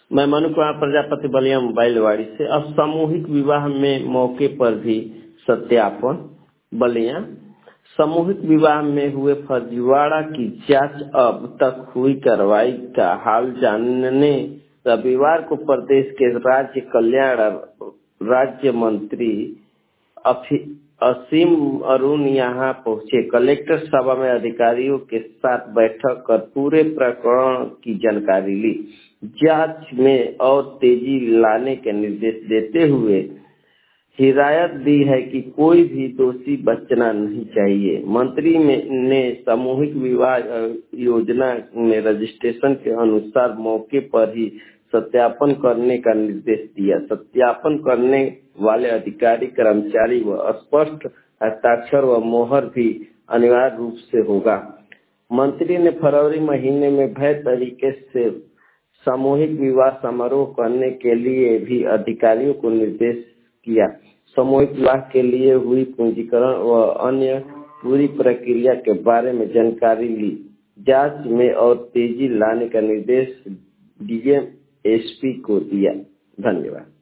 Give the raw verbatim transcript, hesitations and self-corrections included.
मैं मनु कुमार प्रजापति बलिया मोबाइलवाड़ी से। अब सामूहिक विवाह में मौके पर भी सत्यापन बलिया। सामूहिक विवाह में हुए फर्जीवाड़ा की जांच अब तक हुई कार्रवाई का हाल जानने रविवार को प्रदेश के राज्य कल्याण राज्य मंत्री असीम अरुण यहां पहुंचे। कलेक्टर सभा में अधिकारियों के साथ बैठक कर पूरे प्रकरण की जानकारी ली। जांच में और तेजी लाने के निर्देश देते हुए हिदायत दी है कि कोई भी दोषी बचना नहीं चाहिए। मंत्री ने सामूहिक विवाह योजना में रजिस्ट्रेशन के अनुसार मौके पर ही सत्यापन करने का निर्देश दिया। सत्यापन करने वाले अधिकारी कर्मचारी व स्पष्ट हस्ताक्षर व मोहर भी अनिवार्य रूप से होगा। मंत्री ने फरवरी महीने में वैध तरीके से सामूहिक विवाह समारोह करने के लिए भी अधिकारियों को निर्देश किया। सामूहिक विवाह के लिए हुई पंजीकरण व अन्य पूरी प्रक्रिया के बारे में जानकारी ली। जांच में और तेजी लाने का निर्देश डीएम एसपी को दिया। धन्यवाद।